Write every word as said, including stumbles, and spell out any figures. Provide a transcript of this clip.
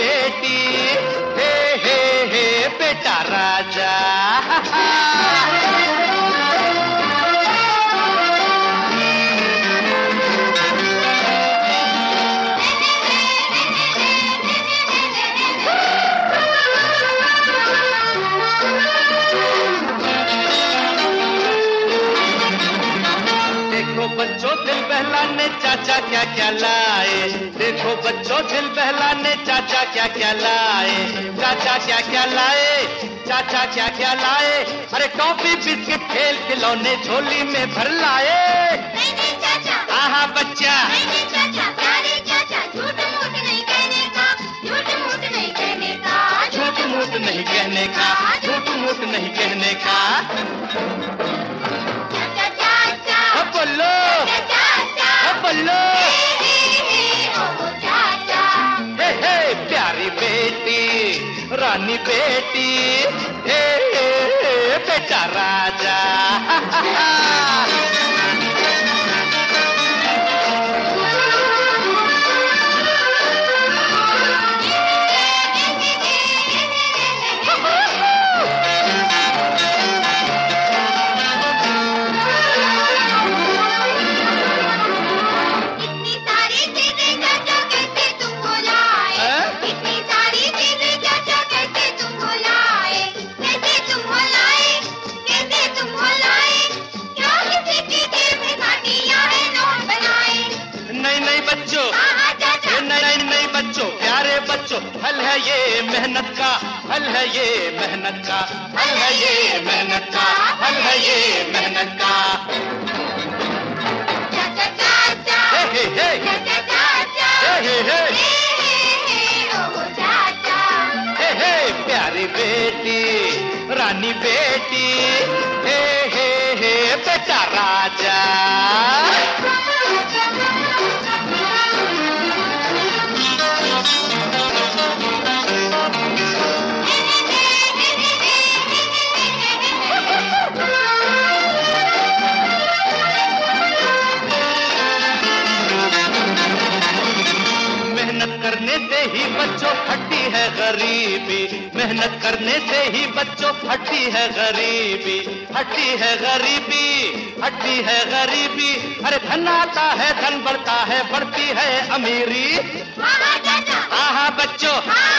बेटी, हे हे हे बेटा राजा। देखो बच्चों दिल बहलाने चाचा क्या क्या लाए, देखो बच्चों दिल बहलाने चाचा क्या क्या लाए, चाचा क्या क्या लाए, चाचा क्या क्या लाए। अरे टॉफी बिस्किट खेल खिलौने झोली में भर लाए। नहीं नहीं चाचा, आहा बच्चा, नहीं नहीं चाचा, प्यारे चाचा, झूठ मूठ नहीं कहने का, झूठ मूठ नहीं कहने का, झूठ मूठ नहीं कहने का, झूठ मूठ नहीं कहने का। चाचा चाचा, अब बोलो, चाचा, अब बोलो। हे हे हे ओ चाचा। हे हे प्यारी बेटी, रानी बेटी, हे हे हे बेटा राजा। इतनी सारी चीजें चाचा कैसे तुमको लाए, हैं? इतनी सारी चीजें चाचा कैसे तुमको लाए, कैसे तुमको लाए, कैसे तुमको लाए। क्या किसी की जेब में काटियां है नोट बनाए। नहीं नहीं बच्चों, हाँ चाचा, ये नहीं नहीं नहीं बच्चों, प्यारे बच्चों, फल है ये मेहनत का, फल है ये मेहनत का, फल है ये मेहनत का, फल है ये मेहनत का। चाचा चाचा, हे हे हे, चाचा चाचा, हे हे हे, हे हे हे ओ चाचा। हे हे प्यारी बेटी, रानी बेटी, हे हे हे बेटा राजा। मेहनत करने से ही बच्चों फटी है गरीबी, मेहनत करने से ही बच्चों फटी है गरीबी, हटी है गरीबी, हटी है गरीबी। अरे धन आता है, धन बढ़ता है, बढ़ती है अमीरी। हाँ चाचा, आहा बच्चों, हाँ